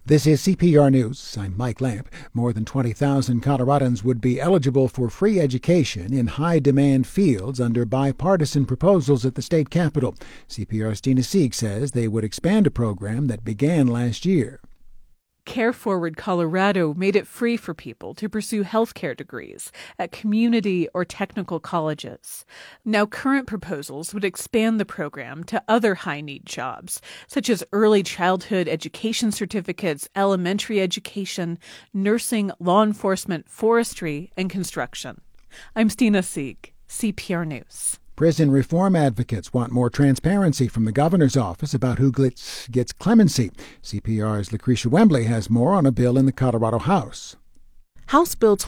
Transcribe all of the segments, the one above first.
This is CPR News. I'm Mike Lamp. More than 20,000 Coloradans would be eligible for free education in high-demand fields under bipartisan proposals at the state capitol. CPR's Tina Sieg says they would expand a program that began last year. Care Forward Colorado made it free for people to pursue healthcare degrees at community or technical colleges. Now, current proposals would expand the program to other high-need jobs, such as early childhood education certificates, elementary education, nursing, law enforcement, forestry, and construction. I'm Tina Sieg, CPR News. Prison reform advocates want more transparency from the governor's office about who gets clemency. CPR's Lucretia Wembley has more on a bill in the Colorado House. House Bill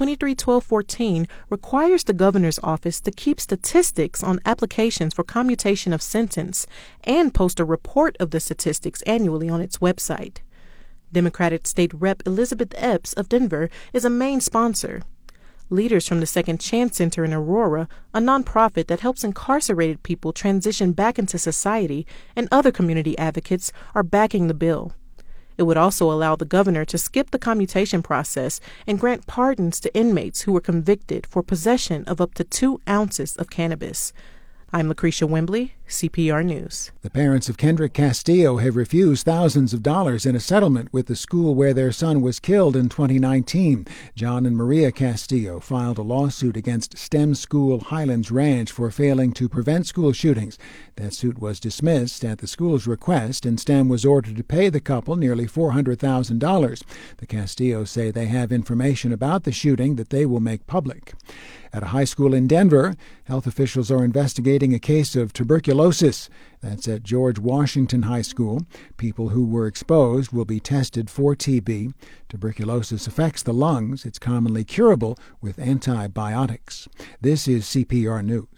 231214 requires the governor's office to keep statistics on applications for commutation of sentence and post a report of the statistics annually on its website. Democratic State Rep Elizabeth Epps of Denver is a main sponsor. Leaders from the Second Chance Center in Aurora, a nonprofit that helps incarcerated people transition back into society, and other community advocates are backing the bill. It would also allow the governor to skip the commutation process and grant pardons to inmates who were convicted for possession of up to 2 ounces of cannabis. I'm Lucretia Wembley, CPR News. The parents of Kendrick Castillo have refused thousands of dollars in a settlement with the school where their son was killed in 2019. John and Maria Castillo filed a lawsuit against STEM School Highlands Ranch for failing to prevent school shootings. That suit was dismissed at the school's request, and STEM was ordered to pay the couple nearly $400,000. The Castillos say they have information about the shooting that they will make public. At a high school in Denver, health officials are investigating a case of tuberculosis. That's at George Washington High School. People who were exposed will be tested for TB. Tuberculosis affects the lungs. It's commonly curable with antibiotics. This is CPR News.